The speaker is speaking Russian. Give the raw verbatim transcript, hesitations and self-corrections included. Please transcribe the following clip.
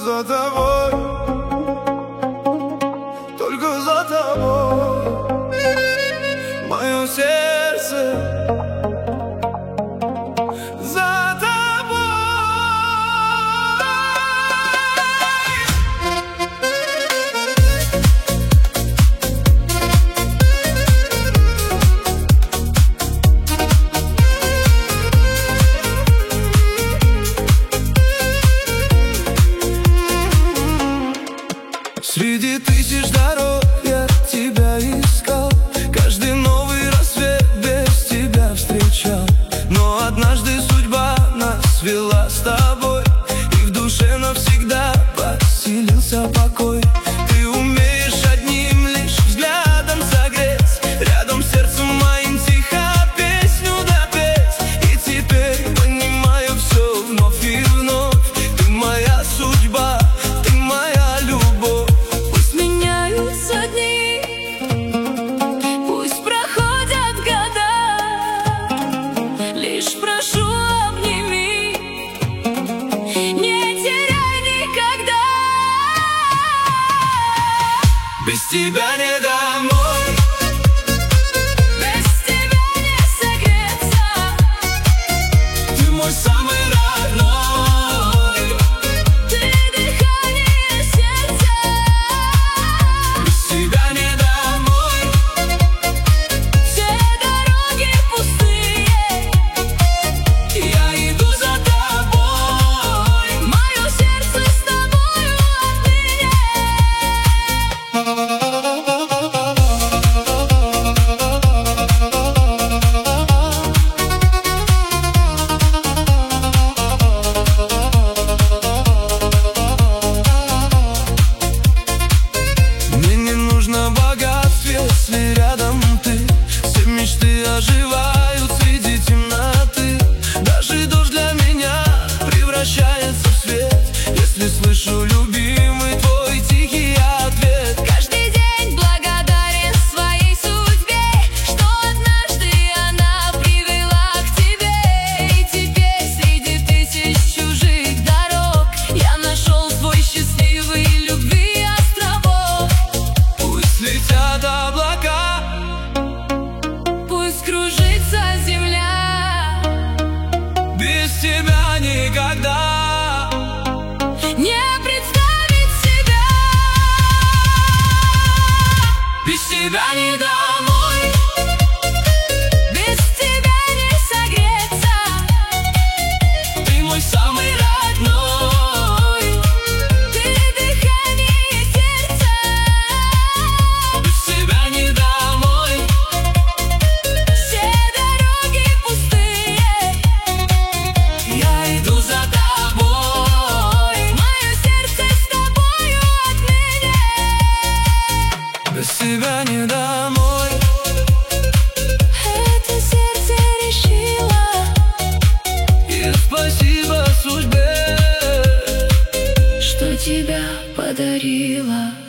за тобой, только за тобой. Мое сердце за тобой. Среди тысяч дорог я тебя искал, каждый новый рассвет без тебя встречал. Но однажды судьба нас свела с тобой, и в душе навсегда поселился покой. Ты умеешь одним лишь взглядом согреть, рядом с сердцем моим тихо песню допеть. И теперь понимаю все вновь и вновь. Ты моя судьба, ты моя любовь. Пусть меняются дни, пусть проходят года, лишь прошу, обними, не теряй никогда. Без тебя не домой, без тебя не согреться. Ты мой самый родной, ты дыхание сердца. Без тебя не домой, все дороги пустые. Я иду за тобой, мое сердце с тобою отныне. Мне не нужно богатство, если рядом ты. Все мечты оживают среди темноты. Даже дождь для меня превращается в свет, если слышу, любимый, твой тихий ответ. Каждый день благодарен своей судьбе, что однажды она привела к тебе. И теперь среди тысяч чужих дорог я нашел свой счастливый любви островок. Пусть летят облака, пусть кружится земля, без тебя никогда не представить себя. Без тебя не домой, без тебя не согреться. Ты мой самый родной, ты дыхание сердца. Без тебя не домой, все дороги пустые. Я иду за тобой, мое сердце с тобою отныне. Без тебя не домой, это сердце решило. И спасибо судьбе, что тебя подарила.